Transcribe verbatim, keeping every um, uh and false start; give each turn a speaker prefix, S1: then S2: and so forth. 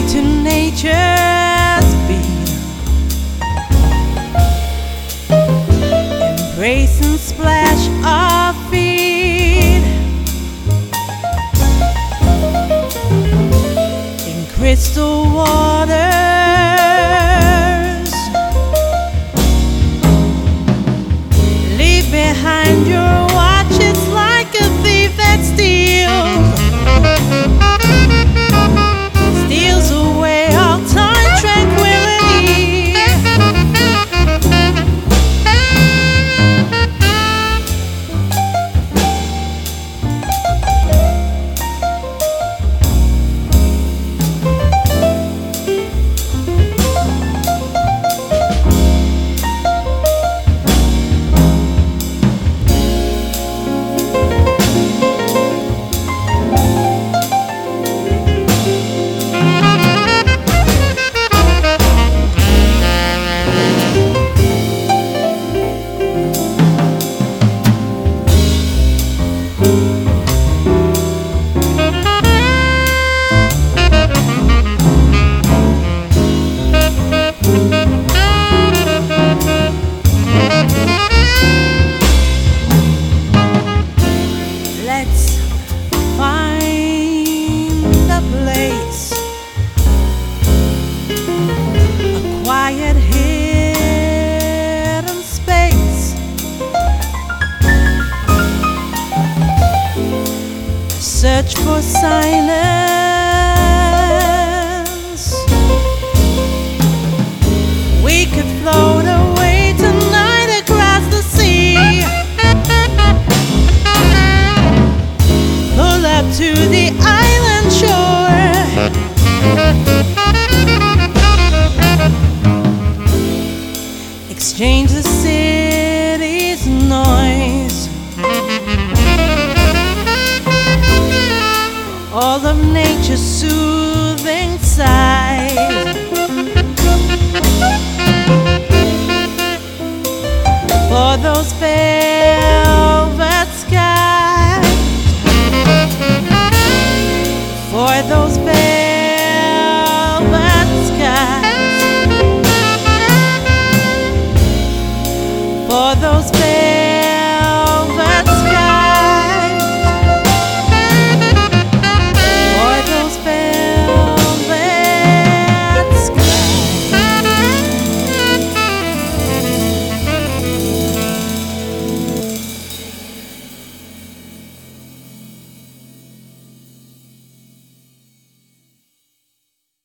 S1: to nature's beat, embrace and splash our feet in crystal waters. Leave behind your watches like a thief that steals, steals away all time tranquility. Let's find a place, a quiet hidden space, search for silence. We could float away tonight across the sea, pull up to the island shore, exchange the city's noise, all of nature's soothing